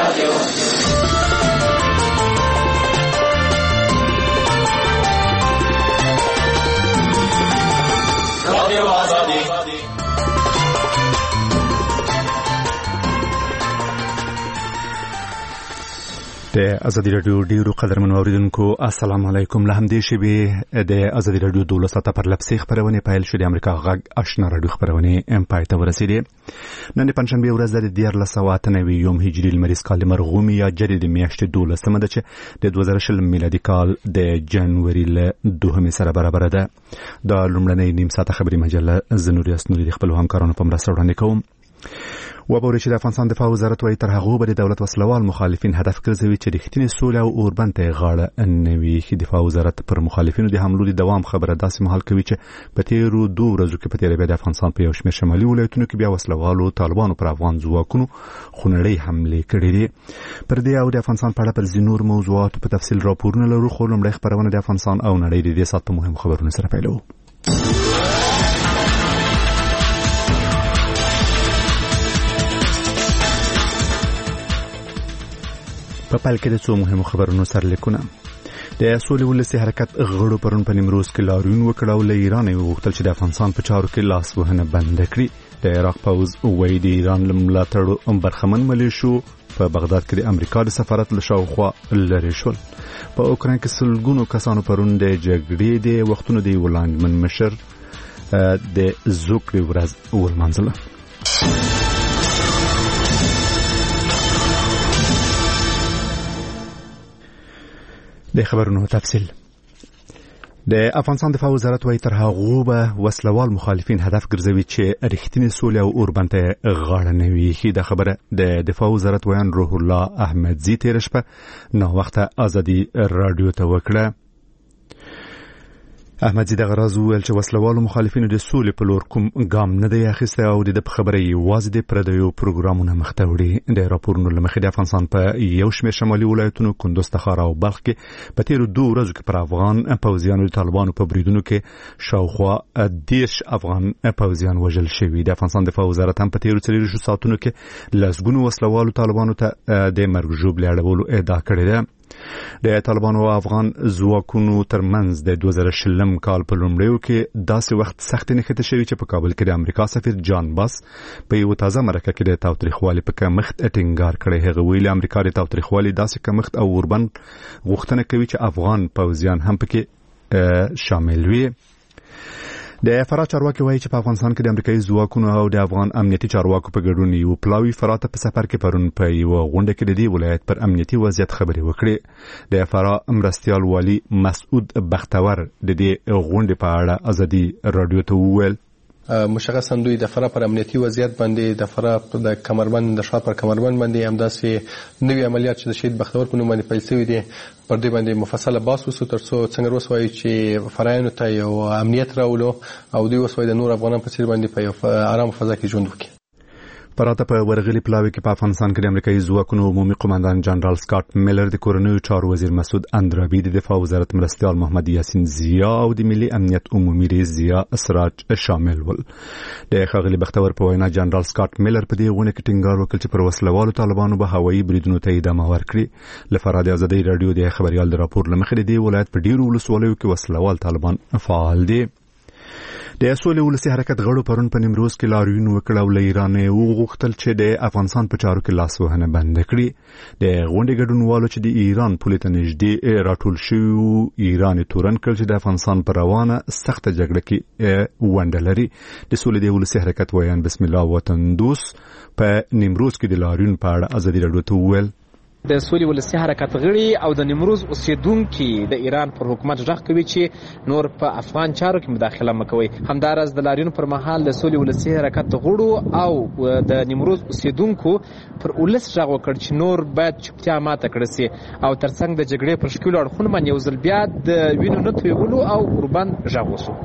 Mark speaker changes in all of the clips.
Speaker 1: د ازادي رادیو ډیرو قدرمن اوریدونکو السلام علیکم. له همدې شبي د ازادي رادیو 12 پر لپسې خبرونه پیل شوې. امریکا غږ آشنا رادیو خبرونه امپای ته ورسېدې. نن پنځشنبه ورځ د 1499 هجري لمریز کال مرغومي یا جدي د میاشتې 12 ده چې د 2020 میلادي کال د جنوري له 2 سره برابر ده. د لومړنۍ نیم ساعت خبري مجله زنوري اسنوري د خپل همکارانو په مرسته وړاندې کوم. وبوري چې د افغانستان دفاع وزارت وايي تر هغه به د دولت وسلوال مخالفین هدف ګرځوي چې د رښتینې سولې او اوربند ته غاړه نوي. دفاع وزارت پر مخالفینو د حملو د دوام خبره داسې مهال کوي چې په تیرو 2 ورځو کې په تیرې د افغانستان په یو شمېر شمالي ولایتونو کې بیا وسلوالو طالبانو پر افغان ځواکونو خونړۍ حملې کړې دي. پر دې او د افغانستان په اړه پر ځینور موضوعاتو په تفصیل راپورونه لرو، خو لومړی خبرونه د افغانستان او نړۍ د دې ساعت په مهم خبرونو سره پیلوو. په پال کې د څو مهمو خبرونو سرلیکونه. د سولې ولسي حرکت غړو پرون په نیمروز کې لاریون وکړ او له ایران وغوښتل چې د افغانستان په چارو کې لاس وهنه بند کړي. د عراق پوز وایي د ایران ملاتړو برخمن ملیشو په بغداد کې د امریکا د سفارت له شاوخوا لرې شول. په اوکراین کې سلګونو کسانو پرون د جګړې د وختونو د ولانجمن مشر د زوکړې ورځ ولمانځله. د خبرونو تفصیل. د افغانستان دفاع وزارت وايي تر هغه به وسلوال مخالفین هدف ګرځوي چې رښتینې سولې او اوربند ته غاړه نوي. دا خبره د دفاع وزارت ویان روح الله احمدزي تیر شپه نو وخت ازادي رادیو ته وکړه. احمدزي د غراز ویل چې وسلوالو مخالفینو د سولې په لور کوم ګام نه دی اخیستی او د خبرې یوازې د پردیو پروګرامونه مخته وړي. د راپورونو له مخې د افغانستان په یو شمېر شمالي ولایتونو کندوز، تخار او بلخ کې په تیرو 2 ورځو کې پر افغان پوځیانو د طالبانو په بریدونو کې شاوخوا 10 افغان پوځیان وژل شوي. د افغانستان دفاع وزارت هم په تیرو 40 ساعتونو کې لسګونو وسلوالو طالبانو ته د مرګ ژوبلې اړولو ادعا کړې ده. د طالبانو او افغان ځواکونو ترمنځ د 2020 کال په لومړیو کې داسې وخت سخت نښته شوی چې په کابل کې د امریکا سفیر جان باس په یو تازه مرکه کې د تاوتریخوالي په کمښت ټینګار کړی. هغه ویلي امریکا د تاوتریخوالي داسې کمښت او اوربند غوښتنه کوي چې افغان پوځیان هم پکې شامل وي. د فراه چارواکي وایي چې په افغانستان کې د امریکایي ځواکونو او د افغان امنیتي چارواکو په ګډون یو پلاوی فراه ته په سفر کې پرون په یو غونډه کې د دې ولایت پر امنیتي وضعیت خبرې وکړې. د فراه مرستیال والی مسعود بختور د دې غونډې په اړه ازادي رادیو ته وویل
Speaker 2: مشخصا دوی د فراه پر امنیتي وضعیت باندې د فراه د کمربند د شاط پر کمربند باندې همداسې نوي عملیات چې د شهید بختور په نوم باندې پیل شوي دي پر دې باندې مفصله بحث وشو ترڅو څنګه وسوي چې فرایانو ته یو امنیت راولو او دوی وسوي د نور افغانانو په څیر باندې په یو آرام فضا کې ژوند وکړي.
Speaker 1: پراته په ورغلي پلاوي کې په افغانستان کې د امریکایي ځواکونو عمومي قومندان جنرال سکاټ میلر، د کورنیو چارو وزیر مسعود اندرابي، د دفاع وزارت مرستیال محمد یاسین زیا او د ملي امنیت عمومي رئیس زیا اسراج شامل ول. د ښاغلي بختور په وینا جنرال سکاټ میلر په دې غونډه کې ټینګار وکړ چې پر وسلوالو طالبانو به هوایي بریدونو ته ادامه ورکړي. لفرا د ازادي رادیو د خبريال د راپور لمخې د ولایت په ډیرو ولسوالیو کې وسلوال طالبان فعال دي. د سولې ولسي حرکت غړو پرون په نیمروز کې لاریون وکړ او له ایران وغوښتل چې د افغانستان په چارو کې لاس وهنه بند کړي. د غونډې ګډونوالو چې د ایران پولې ته نږدې راټول شوي ایران تورن کړ چې د افغانستان پر روانه سخته جګړه کې ونډه لري. د سولې د ولسي حرکت ویان بسم الله وطن دوست په نیمروز کې د لاریون په اړه ازادي رادیو ته وویل
Speaker 3: د سولې ولسي حرکت غړي او د نیمروز اوسیدونکو د ایران پر حکومت ځخ کوي چې نور په افغان چارو کې مداخله مکوي. همدارس د لاریون پر مهال د سولې ولسي حرکت غړو او د نیمروز اوسیدونکو پر ولس ځخ وکړ چې نور باید چوپتیا ماته کړي سي او ترڅنګ د جګړې پر شکل اړخونه باندې یو ځل بیا د وینو نه تویولو او اوربند ځخ وسو.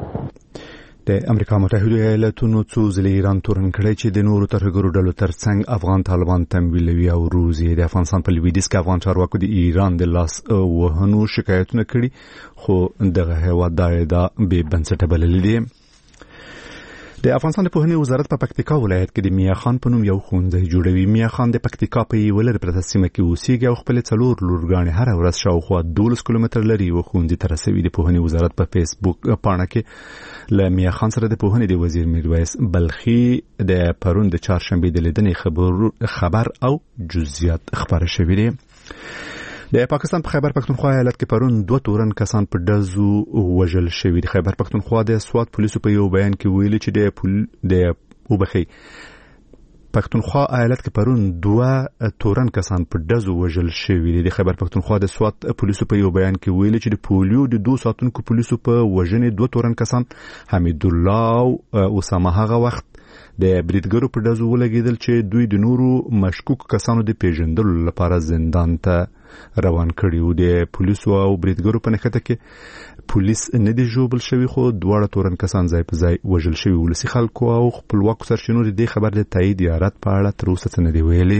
Speaker 1: د امریکا متحده ایالاتونو څو ځله ایران تورن کړی چې د نورو ترهګرو ډلو ترڅنګ افغان طالبان تمویلوي او روزي. د افغانستان په لویدیځ کې افغان چارواکو د ایران د لاس وهنو شکایتونه کړي، خو دغه هیواد دا به بنسټه بللې دي. د افغانستان د پوهنې وزارت په پکتیکا ولایت کې د میا خان په نوم یو ښوونځی جوړوي. میا خان د پکتیکا په یوه لرې پرته سیمه کې اوسېږي او خپلې 4 لورګانې هره ورځ شاوخوا 12 کیلومتره لرې یوه ښوونځي ته رسوي. د پوهنې وزارت په فیسبوک پاڼه کې له میا خان سره د پوهنې د وزیر میرویس بلخي د پرون د چهارشنبې د لیدنې خبر او جزئیات خبره شوي دي. د پاکستان په خیبر پختونخوا ایالت کې پرون 2 تورن کسان په ډزو وژل شوي دي. خیبر پختونخوا د سوات پولیسو په یو بیان کې ویلي چې د پختونخوا ایالت کې پرون 2 تورن کسان په ډزو وژل شوي دي. د خیبر پختونخوا د سوات پولیسو په یو بیان کې ویلي چې د پولیو د 2 ساتونکو پولیسو په وژنې 2 تورن کسان حمید الله او اسامه هغه وخت د بریدګرو په ډزو ولګیدل چې دوی د نورو مشکوک کسانو د پیژندلو لپاره زندان ته روان کړي. د پولیسو او بریدګرو په نښته کې پولیس نه دي ژوبل شوي خو 2 تورن کسان ځای په ځای وژل شوي. ولسي خلکو او خپلواکو سرچینو د دې خبر د تایید یا رد په اړه تر اوسه څه نه دي ویلي.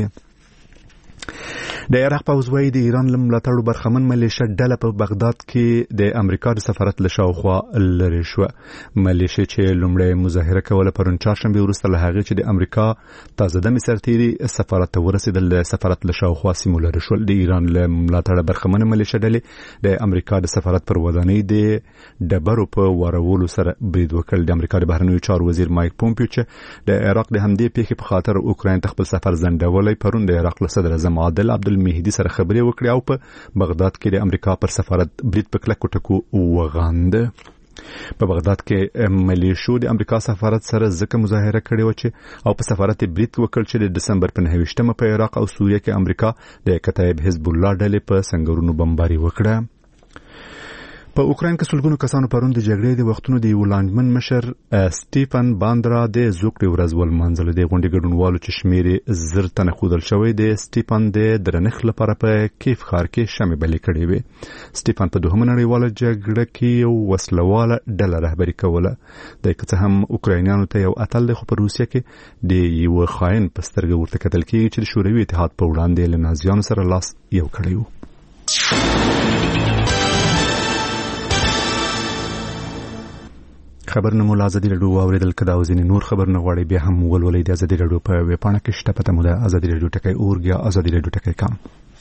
Speaker 1: د عراق پوځ وايي د ایران له ملاتړو برخمن ملیشه ډله په بغداد کې د امریکا د سفارت له شاوخوا لرې شوه. ملیشه چې لومړی مظاهره کوله پرون چهارشنبې وروسته له هغې چې د امریکا تازه دمې سرتیري سفارت ته ورسېدل د سفارت له شاوخوا سیمو لرې شول. د ایران له ملاتړه برخمنه ملیشه ډلې د امریکا د سفارت پر ودانۍ د ډبرو په وارولو سره برید وکړ. د امریکا د بهرنیو چارو وزیر مایک پومپیو چې د عراق د همدې پیښې په خاطر اوکراین ته خپل سفر ځنډولی پرون د عراق له صدر اعظم عادل عبدالمهدي سره خبرې وکړې او په بغداد کې د امریکا پر سفارت برید په کلکو ټکو وغاند. په بغداد کې ملیشو د امریکا سفارت سره ځکه مظاهره کړې و چې او په سفارت برید وکړ چې د دسمبر په 9 په عراق او سوریه کې امریکا د کتایب حزب الله ډلې په سنگرونو بمباري وکړه. په اوکراین کې سلګونو کسانو پرون د جګړې د وختونو د یو لاندمن مشر سټیفن باندرا د زوکړې ورځ ولمانځل. د غونډې ګډونوالو چې شمېر 10 تنه ښودل شوی د سټیفن د درنښت لپاره په کیف ښار کې شمې بلې کړې وې. سټیفن په دوهمه نړیواله جګړه کې یو وسلواله ډله رهبري کوله. د که څه هم اوکراینیانو ته یو اتل دی خو په روسیه کې د یو خاین په سترګه ورته کتل کېږي چې د شوروي اتحاد په وړاندې له نازیانو سره لاس یو کړی و. خبرونه مو ازادي رادیو اوریدل کدا او ځینې نور خبرونه غواړي بیا هم ولولې د ازادي رادیو په ویب پاڼه کې شته. پته مو ده ازادي رادیو ټکی اورګ یا ازادي رادیو ټکی کام.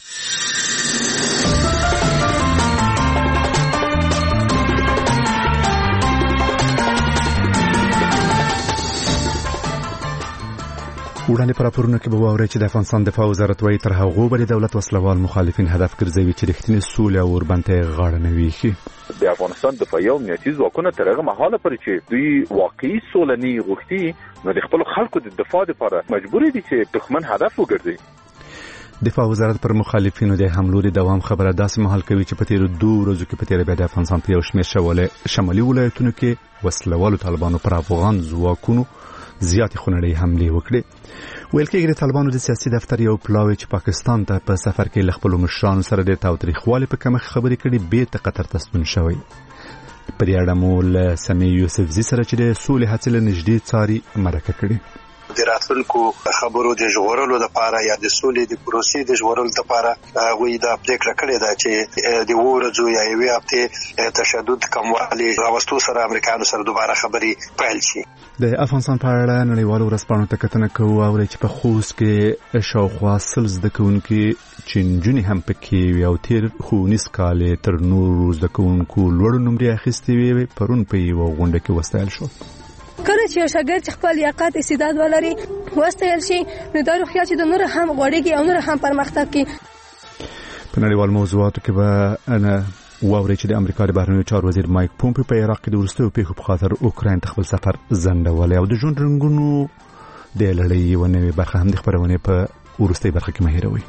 Speaker 1: وړاندې پر راپورونه کې به واورئ چې د افغانستان دفاع وزارت وايي تر هغو به د دولت وسلوال مخالفین هدف ګرځوي چې رښتینې سولې او اوربند غاړه نه ویښي.
Speaker 4: د افغانستان دفاعي او امنیتي ځواکونه تر هغه مهاله پورې چې دوی واقعي سوله نه غوښتي نو د خپل خلکو د دفاع لپاره مجبور دي چې دښمن هدف وګرځي.
Speaker 1: دفاع وزارت پر مخالفینو د حملو د دوام خبره داسې مهال کوي چې په تیرو 2 ورځو کې په تیر بیا د افغانستان په یو شمېر شمالي ولایتونو کې وسلوالو طالبانو پر افغان ځواکونو زیاتې خونړۍ حملې وکړې. ویل کېږي د طالبانو د سیاسي دفتر یو پلاوی چې پاکستان ته په سفر کې له خپلو مشرانو سره د تاوتریخوالي په کمښت خبرې کړي بیرته قطر ته ستون شوی. په دې اړه مو له سمیع یوسفزي سره چې د سولې هڅې له نږدې څاري مرکه کړې.
Speaker 5: د راتلونکو خبرو د ژغورلو لپاره یا د سولې د پروسې د ژغورلو لپاره وی دا پریکړه کړې ده چې د ورځو یا یوې هفتې تشدد کموالي راوستو سره امریکایانو سره دوباره خبرې پیل شي.
Speaker 1: د افغانستان په اړه نړیوالو ورځپاڼو ته کتنه کوو او چې په خوست کې شاوخوا 100 زده کوونکي چې نجونې هم پکې وي او تیر ښوونیز کال تر نورو زده کوونکو لوړ نمرې اخیستې وي پرون په یوه غونډه کې وستایل شو.
Speaker 6: کله چې یو شاګرد خپل لیاقت استعداد ولري وستایل شي نو دا روغتیا چې د نور هم غوړېږي او نور هم پرمختګ کوي.
Speaker 1: په نړیوال موضوعاتو کې به انا واوري چې د امریکا د بهرنیو چارو وزیر مایک پومپیو په عراق کې د وروستیو پیښو په خاطر اوکراین ته خپل سفر ځنډولی او د ژوند رنګونو د لړۍ یوه نوې برخه هم د خپرونې په وروستۍ برخه کې مه هېروئ.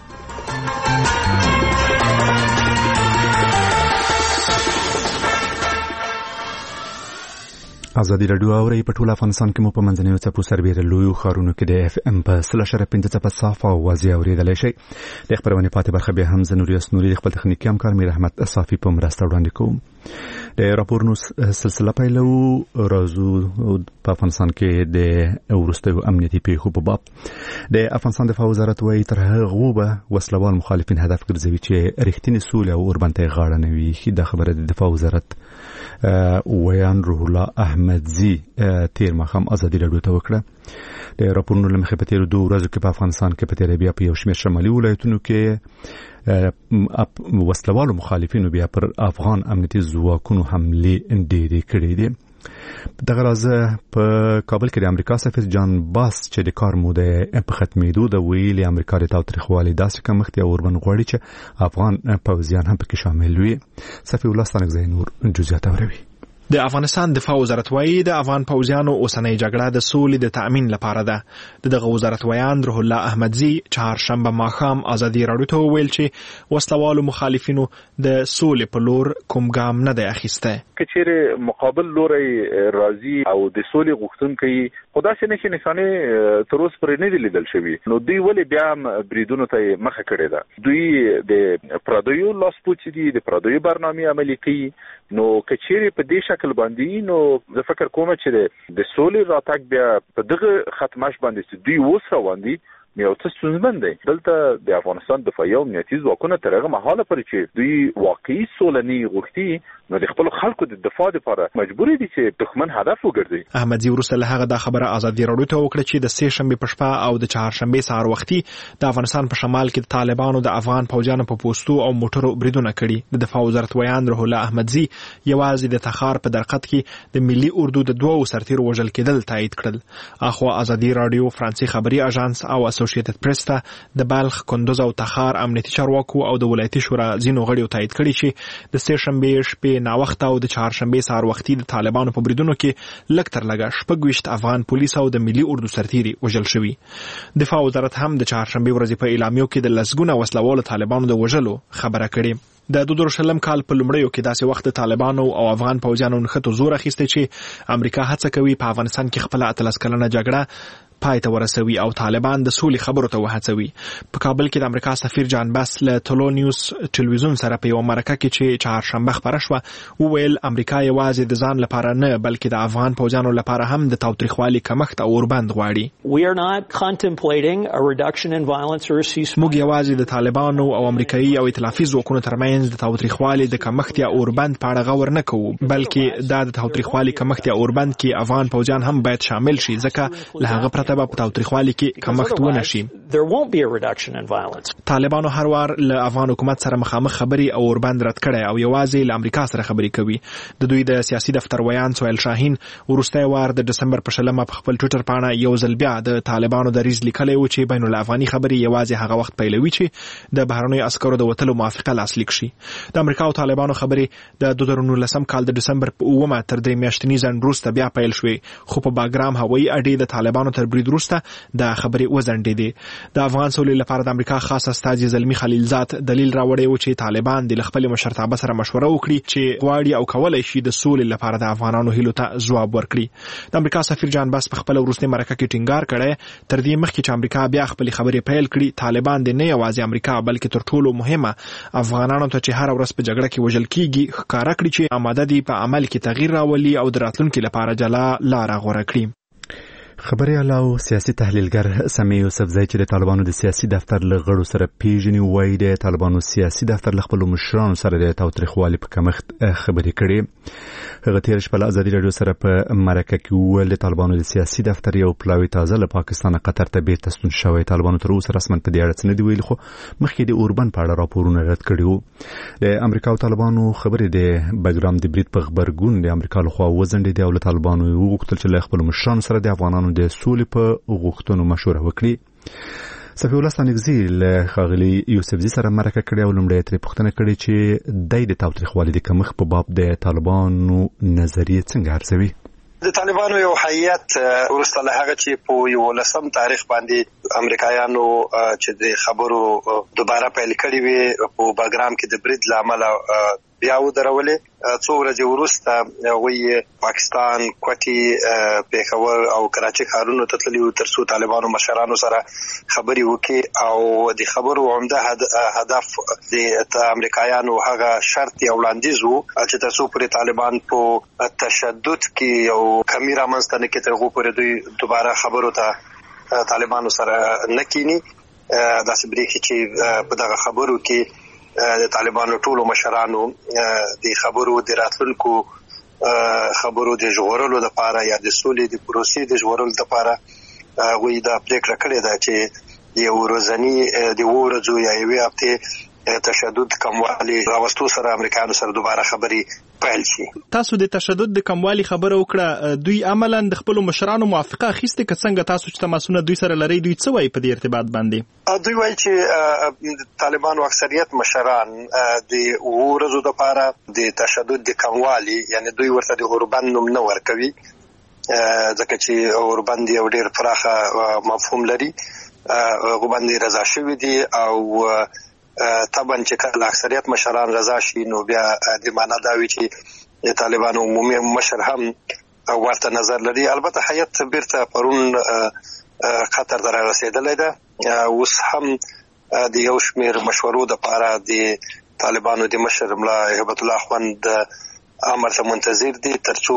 Speaker 1: ازادي رادیو اوري په ټول افغانستان کې مو په منځنیو څپو سربېره لویو ښارونو کې د اف ام په 100.5 صافه او واضح اوریدلای شي. د خبرونې پاتې برخه به هم زنوري اسنوري خپل تخنیکی همکار میر احمد صافي په مرسته وړاندې کوم. د راپورونو سلسله پیلو راځو په افغانستان کې د وروستیو امنیتي پیښو په باب. د افغانستان دفاع وزارت وايي تر هغه به وسلوال مخالفین هدف ګرځوي چې رښتینی سولې او اوربند غاړه نه وي. دا خبره د دفاع وزارت ویان روح الله احمد احمدزي تیر مخام ازادي راډیو ته وکړه. د راپورونو لمخې په تیر 2 ورځو کې په افغانستان کې په تیر بیا په یو شمېر شمالي ولایتونو کې وسلوالو مخالفینو بیا پر افغان امنیتي ځواکونو حمله ډېرې کړې دي. دغه راز په کابل کې د امریکا سفیر جان باس چې د کار موده په ختمېدو د ویلي امریکا د تاوتریخوالي داسې کمښت یا اوربن غواړي چې افغان پوځیان هم پکې شامل وي. صفي الله ستانکزی نور جزئیات اوروي.
Speaker 7: د افغانستان دفاع وزارت وايي د افغان پوځیانو اوسنۍ جګړه د سولې د تأمین لپاره ده. دغه وزارت ویان روح الله احمدزي چهارشنبه ماښام ازادي راډیو ته وویل چې وسلوالو مخالفینو د سولې په لور کوم ګام نه دی اخیستی.
Speaker 4: که چیرې مقابل لوري راضي او د سولې غوښتونکي خدا سي نشي نشانه تر اوسه پرې نه دي لیدل شوی، نو دوی ولې بیا بریدونو ته مخه کړې ده؟ دوی د پردیو لاسپوڅي دي، د پردیو برنامه عملي کوي. نو که چیرې په دې شکل باندې نو زه فکر کوم چې د سولې راتګ بیا په دغه ختمش باندې دوی اوس روان دي یو څه ستونزمن دی. دلته د افغانستان دفاعي او امنیتي ځواکونه تر هغه مهاله پورې چې دوی واقعي سولني غوښتي نو د خپل خلکو د دفاع لپاره مجبور دي چې دښمن هدف وګرځي.
Speaker 7: احمدزي وروسته له هغه دا خبره ازادي راډیو ته وکړه چې د سه شنبه په شپه او د چهارشنبه سهار وختي د افغانستان په شمال کې د طالبانو د افغان پوځیانو په پوسټو او موټرو بریدونه کړي. د دفاع وزارت ویان روح الله احمدزي یوازې د تخار په درقد کې د ملي اردو د 2 سرتیرو وژل کېدل تایید کړل. اخو ازادي راډیو، فرانسې خبري اژانس او اسوسییټډ پریس ته د بلخ، کندوز او تخار امنیتي چارواکو او د ولایتي شورا ځینو غړیو تایید کړي چې د سه شنبه شپې نا وخت او د چهارشنبه سهار وختي د طالبانو په بریدونو کې لږ تر لږه 26 افغان پولیس او د ملي اردو سرتیري وژل شوي. دفاع وزارت هم د چهارشنبه ورځې په اعلامیو کې د لسګونه وسلوالو طالبانو د وژلو خبره کړې. د 2000 کال په لومړیو کې داسې وخت طالبانو او افغان پوځیانو نخښتو زور اخیسته چې امریکا هڅه کوي په افغانستان کې خپل 13 کلنه جګړه پای ته ورسوي او طالبان د سولې خبرو ته وهڅوي. په کابل کې د امریکا سفیر جان باس له ټولو نیوز ټلویزیون سره په یو مرکه کې چې چهارشنبه خبره شوه وویل امریکا یوازې د ځان لپاره نه بلکې د افغان پوځیانو لپاره هم د تاوتریخوالي کمښت او اوربند غواړي. موږ یوازې د طالبانو او امریکایي او ائتلافي ځواکونو ترمنځ د تاوتریخوالي د کمښت یا اوربند په اړه غور نه کوو، بلکې دا د تاوتریخوالي کمښت یا اوربند کې افغان پوځیان هم باید شامل شي ځکه له هغه پرته به په تاوتریخوالي کې کمښت ونه شي. طالبانو هر وار له افغان حکومت سره مخامخ خبري او اوربند رد کړي او یوازې له امریکا سره خبري کوي. د دوی د سیاسي دفتر ویان سهیل شاهین وروستی وار د دسمبر په 20 په خپل ټویټر پاڼه یو ځل بیا د طالبانو د ریز لیکلی و چې بین الافغاني خبري یوازې هغه وخت پیلوي چې د بهرنیو عسکرو د وتلو موافقه لاسلیک شي. د امریکا او طالبانو خبري د 2019 کال د دسمبر په 9 تر 3 میاشتنی ځنډ وروسته بیا پیل شوې، خو په باګرام هوایي اډې د طالبانو تر برید وروسته د خبرې وزنډېدې. د افغان سولې لپاره د امریکا خاص استازي زلمی خلیلزاد دلیل راوړی و چې طالبان د خپل مشرتابه سره مشوره وکړي چې غواړي او کولای شي د سولې لپاره د افغانانو هیلو ته ځواب ورکړي. د امریکا سفیر جان باس په خپل وروستي مرکه کې ټینګار کړی تر دې مخکې چې امریکا بیا خپل خبرې پیل کړي طالبان د نه یوازې امریکا بلکې تر ټولو مهمه افغانانو ته چې هر ورځ په جګړه کې وژل کیږي ښکارا کړي چې آماده دي په عمل کې تغییر راولي او د راتلونکي لپاره جلا لار غوره کړي.
Speaker 1: خبري علاوه سیاسي تحلیلګر سمي یوسفزی چې د طالبانو د سیاسي دفتر له غړو سره پیژني وایي د طالبانو سیاسي دفتر له خپل مشرانو سره د تاوتریخوالي په کمښت خبرې کړي. هغه تیر شپه له ازادي راډیو سره په مرکه کې وویل د طالبانو د سیاسي دفتر یو پلاوی تازه له پاکستان قطر ته بیرته ستون شوی. طالبانو تر اوسه رسماً په دې اړه څه نه دی ویلي، خو مخکې د اوربند په اړه راپورونه رد کړي وو. د امریکا او طالبانو خبرې د بګرام د برید په خبرګون د امریکا لخوا وزنډېدې او له طالبانو وغوښتل چې له خپل مشرانو سره د افغانانو د سولې په غوښتنو مشوره وکړي. صفي الله ستانکزی له ښاغلي یوسفزي سره مرکه کړې او لومړی ترې پوښتنه کړې چې د تاوتریخوالي د کمښت په باب د طالبانو نظریه څنګه ارزوي.
Speaker 5: د طالبانو یو هیئت ورسته له هغه چې په 11 تاریخ باندې امریکایانو چې د خبرو دوباره پیل کړي وي په باګرام کې د برید لامل بیا ودرولې، څو ورځې وروسته وی پاکستان، کوټي، پیښور او کراچي ښارونو ته تللي تر څو طالبانو مشرانو سره خبرې وکړي او د خبرو عمده هدف د امریکایانو هغه شرط یې وړاندیز وو چې تر څو پورې طالبان په تشدد کې او کمی رامنځته نه کړي تر هغو پورې دوی دوباره خبرو ته طالبانو سره نه کینی. داسې بریښي چې په دغه خبرو کې د طالبانو ټولو مشرانو د خبرو د راتلونکو خبرو د ژغورلو لپاره یا د سولې د پروسې د ژغورلو لپاره وی دا پریکړه کړې ده چې یو ورځنی د ورځو یا یوې هفته تشدد کموالی راوستو سره امریکایانو سره دوباره خبرې پیل شي.
Speaker 7: تاسو د تشدد د کموالی خبره وکړه، دوی عملاً د خپل مشرانو موافقه اخیسته که څنګه تاسو چې تماسونه دوی سره لري، دوی څه وایي په دې ارتباط باندې؟
Speaker 5: دوی وایي چې طالبانو اکثریت مشران د ورځو لپاره د تشدد د کموالی یعنی دوی ورته د اوربند نوم نه ورکوي ځکه چې اوربند یو ډېر پراخه مفهوم لري، اوربند رضا شوی دي او طبعا چې کله اکثریت مشران رضا شي نو بیا د معنا دا وی چې د طالبانو عمومي مشر هم ورته نظر لري. البته حیات بیرته پرون خطر در رسیدلې ده، اوس هم د یو شمیر مشورو د لپاره د طالبانو د مشر ملا هبت الله خوند امر ته منتظر دي ترڅو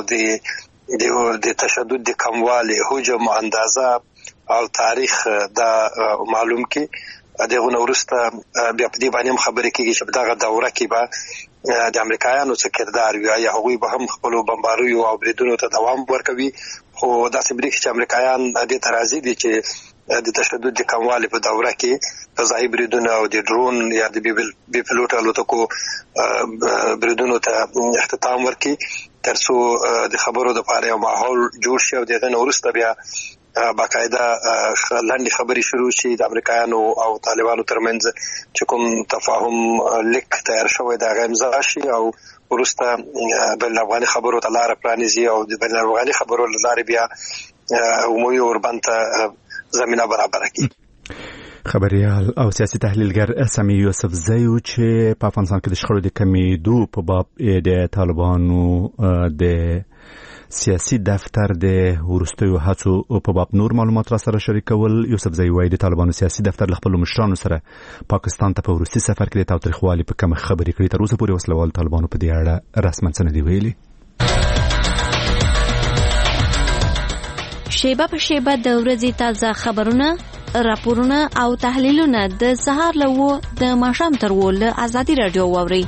Speaker 5: د تشدد د کموالی حجم اندازه او تاریخ دا معلوم کی دغه نورسته بیا په دې باندې خبرې کیږي چې دغه دوره کې به د امریکایانو څخه کردار وي یا هغوی به هم خپل بمباریو او بریدونو ته دوام ورکوي، خو داسې بریښي چې امریکایان د ترازی دي چې د تشدد د کموالی په دوره کې فضایي بریدونه او د ډرون یا د بي پلوټ الوتکو بریدونو ته اختتام ورکړي ترڅو د خبرو لپاره یو ماحول جوړ شي او دغه نورسته بیا باقاعده لاندې خبري شروع شي د امریکایانو او طالبانو ترمنځ چې کوم تفاهم لیک تیار شوی دا امضا شي او ورسته بین افغاني خبرو ته لار پرانیزي او د بین افغاني خبرو لاره بیا عمومي اوربند زمينه برابر کړي.
Speaker 1: خبريال او سیاسي تحلیلګر سامي یوسفزی چې په افغانستان کې د شخړو د کمیدو په باب د طالبانو د سیاسي دفتر د ورستیو هڅو په باب نور معلومات را سره شریکول. یوسفزی وایي د طالبانو سیاسي دفتر له خپل مشرانو سره پاکستان ته په ورستي سفر کې د تاوتریخوالي په کومه خبرې کړې، تر اوسه پورې وسلوال طالبانو په دې اړه رسماً څه نه دی ویلي.
Speaker 8: شیبه په شیبه د ورځې تازه خبرونه، راپورونه او تحلیلونه د سهار له د ماښام تر له ازادي رادیو واوري.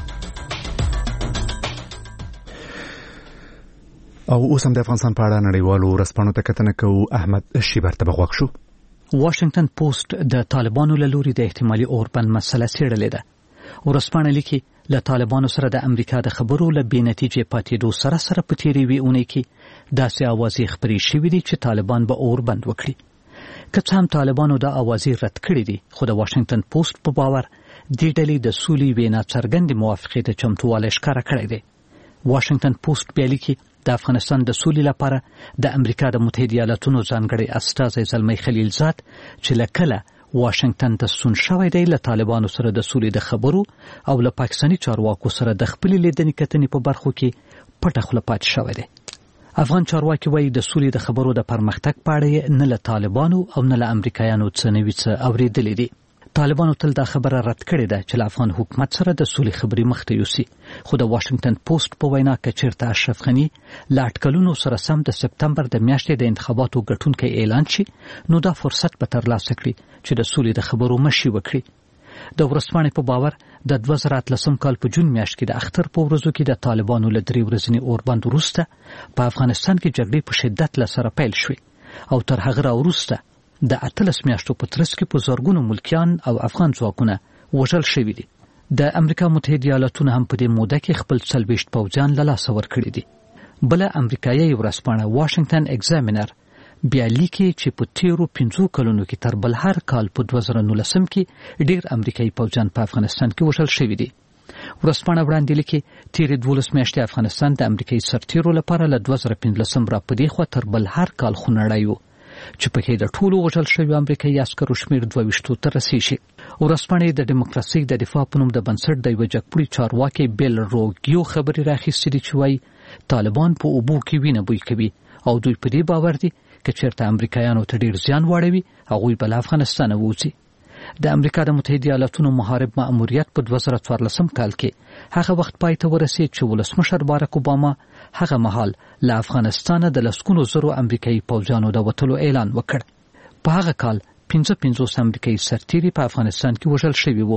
Speaker 1: او اوس هم د افغانستان په اړه نړیوالو ورځپاڼو ته کتنه کوو. احمد شیبر ته بغوښ شو.
Speaker 9: واشنگټن پوسټ د طالبانو له لوري د احتمالي اوربند مسله څېړلې ده. ورځپاڼه لیکي له طالبانو سره د امریکا د خبرو له بې نتیجې پاتېدو سره په تېرې اونۍ کې داسې اوازې خپرې شوې دي چې طالبان به اوربند وکړي. که څه هم طالبانو دا اوازې رد کړې دي، خو د واشنگټن پوسټ په باور دې ډلې د سولې وینا څرګندې موافقې ته چمتووالی ښکاره کړی دی. واشنگټن پوسټ بیا لیکي د افغانستان د سولې لپاره د امریکا د متحده ایالاتونو ځانګړی استازی زلمی خلیلزاد چې لکله واشنگټن ته ستون شوی دی له طالبانو سره د سولې د خبرو او له پاکستاني چارواکو سره د خپلې لیدنې کتنې په برخو کې پټه خوله پاتې شوی دی. افغان چارواکي وایي د سولې د خبرو د پرمختګ په اړه نه له طالبانو او نه له امریکایانو څه نوي څه اورېدلي دي. طالبانو تل دا خبره رد کړې ده چې له افغان حکومت سره د سولې خبرې مخته یوسي، خو د واشنگټن پوسټ په وینا که چېرته اشرف غني له اټکلونو سره سم د سپتمبر د میاشتې د انتخاباتو ګټونکی اعلان شي نو دا فرصت به ترلاسه کړي چې د سولې د خبرو مشي وکړي. د ورځپاڼې په باور د 2013 کال په جون میاشت کې د اختر په ورځو کې د طالبانو له 3 ورځني اوربند وروسته په افغانستان کې جګړې په شدت له سره پیل شوې او تر هغه وروسته د 18 میاشتو په ترڅ کې په زرګونو ملکیان او افغان ځواکونه وژل شوي دي. د امریکا متحده ایالاتونه هم په دې موده کې خپل 40 پوځیان له لاسه ورکړي دي. بل امریکایي ورځپاڼه واشنگټن ایگزامینر بیا لیکي چې په تیرو 15 کلونو کې تر بل هر کال په 2019 کې ډیر امریکایي پوځیان په افغانستان کې وژل شوي دي. ورځپاڼه وړاندې لیکي تیرې 12 میاشتې افغانستان د امریکایي سرتیرو لپاره له 2015 را پدې خو تر بل هر کال خونړی و چې په کې د ټولو وژل شویو امریکایي عسکرو شمیر 22 ته رسیږي. ورځپاڼې د دیموکراسي د دفاع په نوم د بنسټ د یو جګپوړي چارواکي بیل روګیو خبرې راخیستې دي چې وايي طالبان په اوبو کې وینه بوی کوي او دوی په دې باور دي چې چېرته امریکایانو ته ډیر زیان واړوي هغوی بل افغانستان ووځي. د امریکا د متحده ایالاتونو محارب مأموریت په 2014 کال کې هغه وخت پای ته ورسید چې ولسمشر باراک اوباما هغه مهال له افغانستانه د لسګونو زرو امریکایي پوځیانو د وتلو اعلان وکړ. په هغه کال 55 امریکایي سرتیري په افغانستان کې وژل شوي وو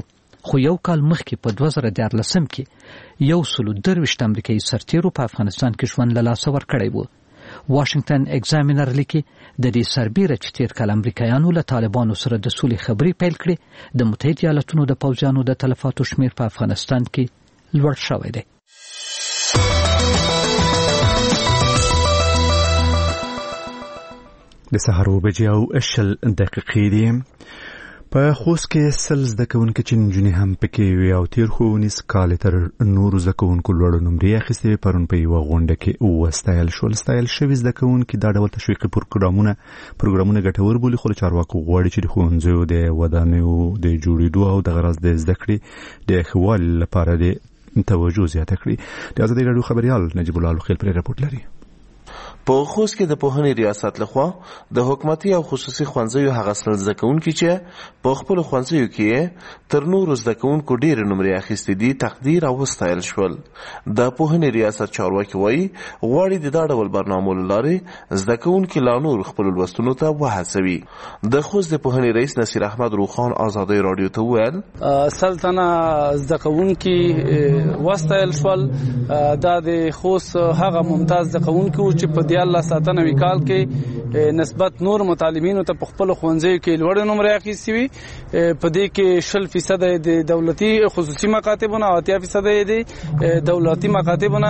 Speaker 9: خو یو کال مخکې په 2014 کې 123 امریکایي سرتیرو په افغانستان کې ژوند له لاسه ورکړی و. واشنگټن ایگزامینر لیکي د دې سربیره چې تیر کال امریکایانو له طالبانو سره د سولې خبرې پیل کړې د متحده ایالاتونو د پوځیانو د تلفاتو شمیر په افغانستان کې لوړ شوی دی.
Speaker 1: د سهار 7:20 دي. په خوست کې سل زده کوونکي چې نجونې هم پکې وي او تیر ښوونیز کال تر نورو زده کوونکو لوړ نمرې اخیستې پرون په یوه غونډه کې وستایل شول. ستایل شوي زده کوونکي دا ډول تشویقي پروګرامونه ګټور بولي، خو چارواکو غواړي چې د ښوونځیو د ودانیو د جوړېدو او د غرض د زده کړې د ښه والي لپاره د توجه زیاته کړي. د ازادي راډیو خبريال نجیب الله الخیل پر راپورټ لري.
Speaker 10: په خوست کې د پوهنې ریاست لخوا د حکومتي او خصوصي ښوونځیو هغه سل زده کوونکي چې په خپل ښوونځیو کې تر نورو زده کوونکو ډېر نمرې اخیستې دي تقدیر او وستایل شول. د پوهنې ریاست چارواکي وایي غواړي د دا ډول برنامو له لارې زده کوونکي لا نور خپل لوستونو ته وهڅوي. د خوست د پوهنې رئیس نصیر احمد روخان ازادي راډیو ته وویل
Speaker 11: سلطنه زده کوونکي وستایل شول. دا د خوست هغه ممتاز زده کوونکي چې په 2019 کال کې نسبت نور متعلمینو ته په خپل ښوونځیو کې لوړ نمرې اخیستې وي. په دې کې 60% د دولتي خصوصي مکاتبونه او 80% د دولتي مکاتبونه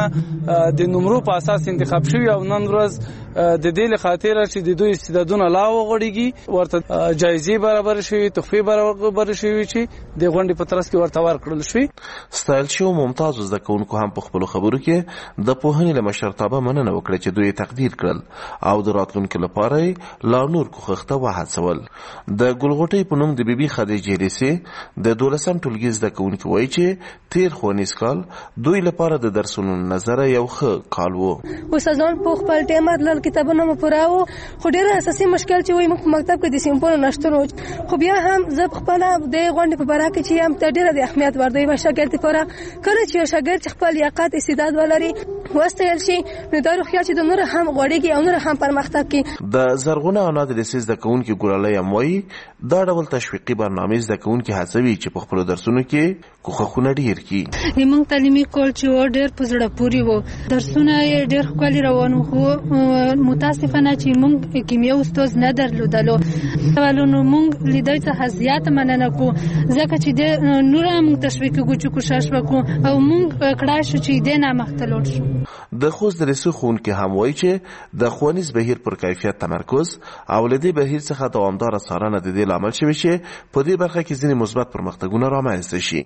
Speaker 11: د نمرو په اساس انتخاب شوي او نن ورځ د دې له خاطر چې د دوی استعدادونه لا وغوړيږي ورته جایزې برابر شوي، تحفې برابر شوي چې د غونډې په ترڅ کې ورته ورکړل شوي.
Speaker 10: ستایل شو ممتاز زده کوونکو هم په خپل خبرو کې د پوهنې له مشرتابه مننه وکړه چې دوی تقدیر کړل او د راتلونکي لپاره لا نور کوښښ وهڅول. د ګلغوټۍ په نوم د بیبي خدیجې لیسې د 12م ټولګي زده کوونکي وایي چې تیر ښوونیز کال دوی لپاره د درسونو نظر یو ښه کال و.
Speaker 6: استادان په خپل ټیم بدلل، کتابونه مو پوراو، خو ډېر اساسي مشکل چې وایي موږ په مکتب کې د سیمپلو نشته، خو بیا هم زه خپل د غونډې په باره کې چې هم ډېر د اهمیت ورده وي شاګرد لپاره. کله چې شاګرد خپل لیاقت استعداد ولري وستایل شي نو دا روحیه چې د نور هم غوړېږي او نور هم پرمختګ کوي.
Speaker 10: د زرغونه اولاد د لیسې زده کوونکي ګورالۍ هم وایي دا ډول تشویقي برنامې زده کوونکي هڅوي چې په خپلو درسونو کې کوښښونه ډېر کړي.
Speaker 12: زموږ تعلیمي کول چې ډېر په زړه پورې و، درسونه یې ډېر ښکلي روان وو، خو متاسفانه چې موږ کیمیا استاد نه درلودلو نو موږ لیدای څخه زیاته مننه کوو ځکه چې نور موږ تشویق کوو چې کوشش وکړو او موږ کړای شو چې دې نه مختلور شو.
Speaker 10: د خوست د لیسې ښوونکي هم وایي چې د ښوونیز بهیر پر کیفیت تمرکز او له دې بهیر څخه دوامداره څارنه د دې لامل شوی چې په دې برخه کې ځینې مثبت پرمختګونه رامنځته شي.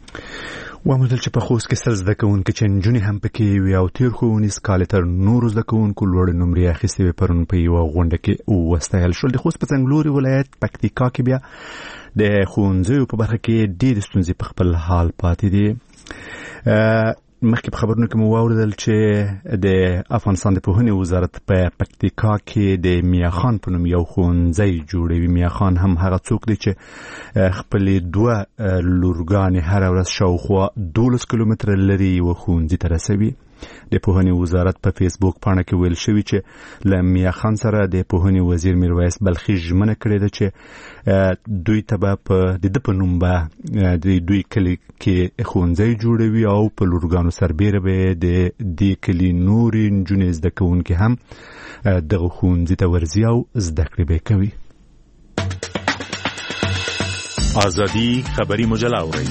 Speaker 1: ومدل چې په خوست کې سل زده کوونکي چې نجونې هم پکې وي او تیر ښوونیز کال تر نورو زده کوونکو لوړ نمرې اخیستې وي پرون په یوه غونډه کې وستایل شول. د خوست په څنګلوري ولایت پکتیکا کې بیا د ښوونځیو په برخه کې ډېرې ستونزې په خپل حال پاتې دي. مخکې په خبرونو کې مو واوریدل چې د افغانستان د پوهنې وزارت په پکتیکا کې د میاخان په نوم یو ښوونځی جوړوي. میاخان هم هغه څوک دی چې خپلې 2 لورګانې هره ورځ شاوخوا 12 کیلومتره لرې یوه ښوونځي ته رسوي. د پوهنې وزارت په فیسبوک پاڼه کې ویل شوي چې له میاخان سره د پوهنې وزیر میرویس بلخي ژمنه کړې ده چې دوی ته به په په نوم به د دوی کلي کې ښوونځی جوړوي او په لورګانو سربیره به د دې کلي نورې نجونې زده کوونکي هم دغه ښوونځي ته ورځي او زده کړې به کوي.
Speaker 13: ازادي خبري مجله اورئ.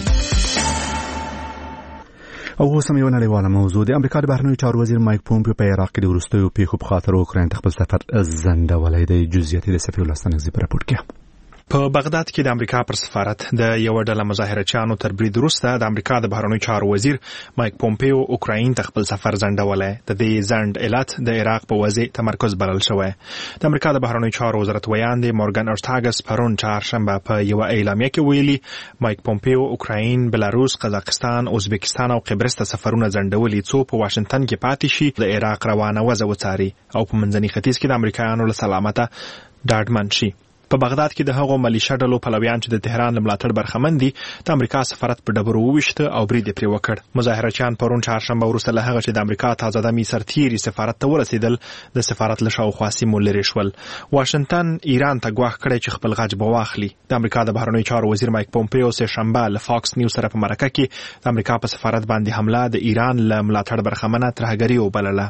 Speaker 1: او اوس هم یو نړیواله موضوع د امریکا د بهرنیو چارو وزیر مایک پومپیو په عراق کې د وروستیو پیښو په خاطر اوکراین ته خپل سفر ځنډولی دی. جزئیات د سفیر الله ستانکزي په راپورټ کې.
Speaker 7: په بغداد کې د امریکا پر سفارت د یو ډله مظاهرچیانو تر برید وروسته د امریکا د بهرنیو چارو وزیر مایک پومپیو اوکراین ته خپل سفر ځنډولی. د دې ځنډ علت د عراق په وضع تمرکز بلل شوی. د امریکا د بهرنیو چارو وزارت ویاند مورګن ارټاګس پرون چهارشنبه په یو اعلامیه کې ویلي مایک پومپیو اوکراین، بلاروس، قزاقستان، ازبکستان او قبرس ته سفرونه ځنډولي څو په واشنگټن کې پاتې شي د عراق روانه وضع وڅاري او په منځني ختیځ کې د امریکایانو له سلامته ډاډمن شي. په بغداد کې د هغو ملیشه ډلو پلویان چې د تهران له ملاتړ برخمن دي د امریکا سفارت په ډبرو وویشته او برید پرې وکړ. مظاهرچیان پرون چهارشنبه وروسته له هغه چې د امریکا تازه دمي سرتیري سفارت ته ورسېدل د سفارت له شاوخوا سیمو لرې شول. واشنگټن ایران ته ګواښ کړی چې خپل غچ به واخلي. د امریکا د بهرنیو چارو وزیر مایک پومپیو سه شنبه له فاکس نیوز سره په مرکه کې د امریکا په سفارت باندې حمله د ایران له ملاتړ برخمنه ترهګري وبلله.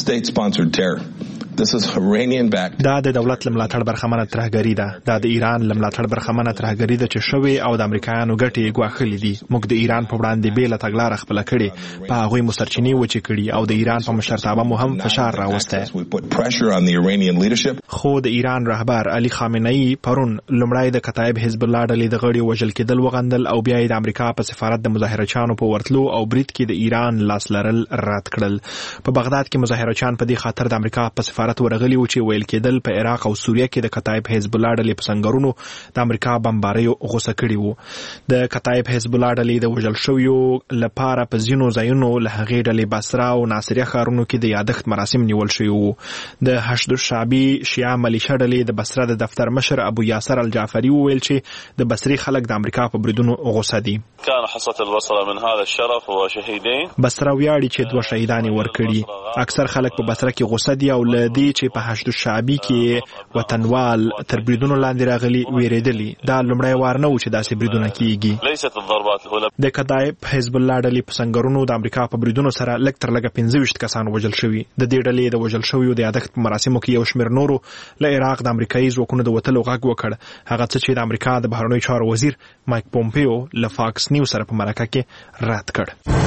Speaker 7: دا د دولت له ملاتړ برخمنه ترهګري ده. دا د ایران له ملاتړ برخمنه ترهګري ده چې شوې او د امریکایانو ګټې ګواښلې دي. موږ د ایران په وړاندې بیله تګلاره خپله کړې، په هغوی مو سرچینې وچې کړي او د ایران په مشرتابه مو هم فشار راوستی. خو د ایران رهبر علي خامنه‌ای پرون لومړی د کتایب حزب الله ډلې د غړي وژل کېدل وغندل او بیا د امریکا په سفارت د مظاهرچیانو په ورتلو او برید کې د ایران لاس لرل رد کړل. په بغداد کې مظاهرچیان په دې خاطر د امریکا په سفارت ورغلي و چې ویل کېدل په عراق او سوریه کې د کتایب حزب الله ډلې په سنگرونو د امریکا بمباریو غوسه کړي وو. د کتایب حزب الله ډلې د وژل شویو لپاره په ځینو ځایونو له هغې ډلې بصره او ناصریه ښارونو کې د یادښت مراسم نیول شوي وو. د حشد الشعبي شیعه ملیشه ډلې د بصره د دفتر مشر ابو یاسر الجعفری وویل چې د بصري خلک د امریکا په بریدونو غوسه دي.
Speaker 14: كان حصة البصرة من هذا الشرف وشهيدين.
Speaker 7: بصره ویاړي چې دوه شهیدان ورکړي. اکثر خلک په بصره کې غوسه دي او لدی چې په حشد الشعبي کې وطنوال تر بریدونو لاندې راغلي ویریدلی. دا لومړی وار نه و چې داسې بریدونه کیږي.
Speaker 14: ليست الضربات الاولى.
Speaker 7: د کتایب حزب الله ډلې په سنگرونو د امریکا په بریدونو سره لږ تر لږه 25 کسان وژل شوي. د دې ډلې د وژل شویو د یادښت په مراسمو کې یو شمېر نورو له عراق د امریکایي ځواکونو د وتلو غږ وکړ. هغه څه چې د امریکا د بهرنیو چارو وزیر مایک پومپیو له فاکس نیوز سره په مرکه کې رد کړ.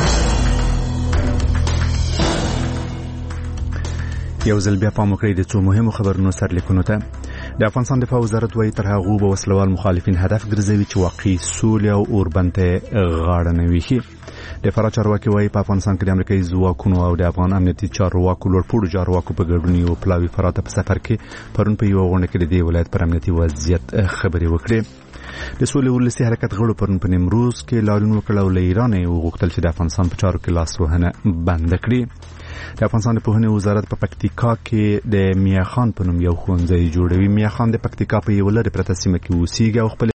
Speaker 1: یو ځل بیا پام وکړئ د څو مهمو خبرونو سرلیکونو ته. د افغانستان دفاع وزارت وايي تر هغه به وسلوال مخالفین هدف ګرځوي چې واقعي سولې او اوربند ته غاړه نه وهي. د فرا چارواکي وايي په افغانستان کې د امریکایي ځواکونو او د افغان امنیتي چارواکو لوړپوړو چارواکو په ګډون یو پلاوي فرا ته په سفر کې پرون په یو غونډه کې د دې ولایت پر امنیتي وضعیت خبرې وکړې. د سولې ولسي حرکت غړو پرون په نیمروز کې لاریون وکړ او له ایران یې وغوښتل چې د افغانستان په چارو کې لاسوهنه بند کړي. د افغانستان د پوهنې وزارت په پکتیکا کې د میاخان په نوم یو ښوونځی جوړوي. میاخان د پکتیکا په یو لرې پرته سیمه کې اوسېږي او خپل